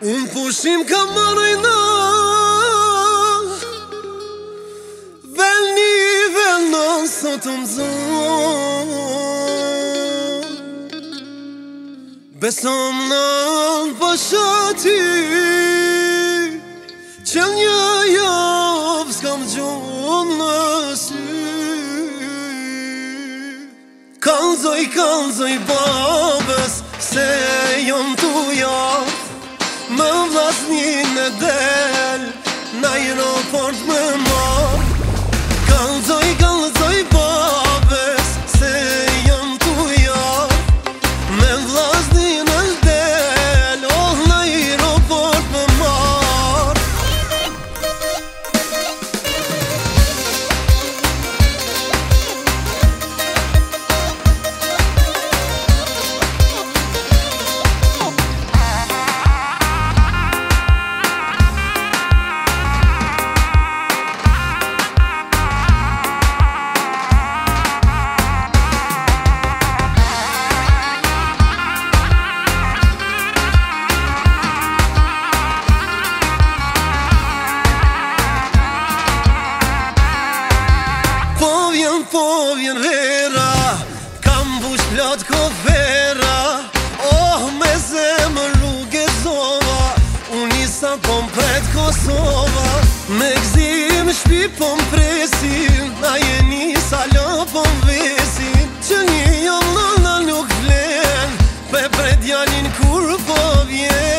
Unë pushim ka marrëjna Velni velna sot më zon Besom në pashati Që një javë s'kam gjumë në sy Kalzoj babës Se jom t'u javë Më vlasnin e del Në aeroport më marë Kalzoj babës Se jom t'u javë Më vlasnin e del Oh, në aeroport më marë Po vjen vera Kam bush plot kofera Oh, me zemër rrugë zova Unë isa po mpret Kosova Me gzim shpi po mpresin Na jeni salo po mvesin Që një jam nëna nuk vlen Pe pre djalin kur po vjen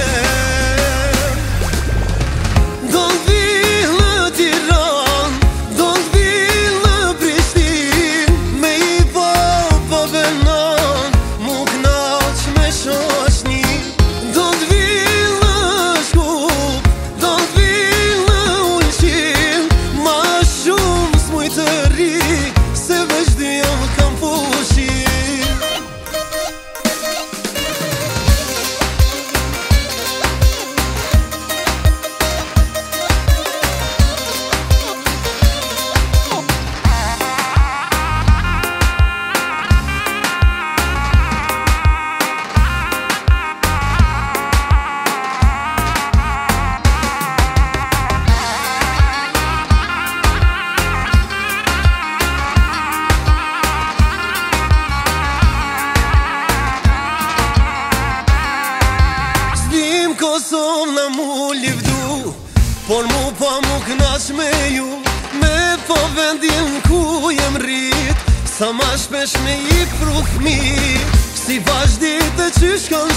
Kosovë në mu livdu Por mu pa mu knaq me ju Me po vendin ku jem rrit Sa ma shpesh me i pru fmi Si vazhdit e qysh kanë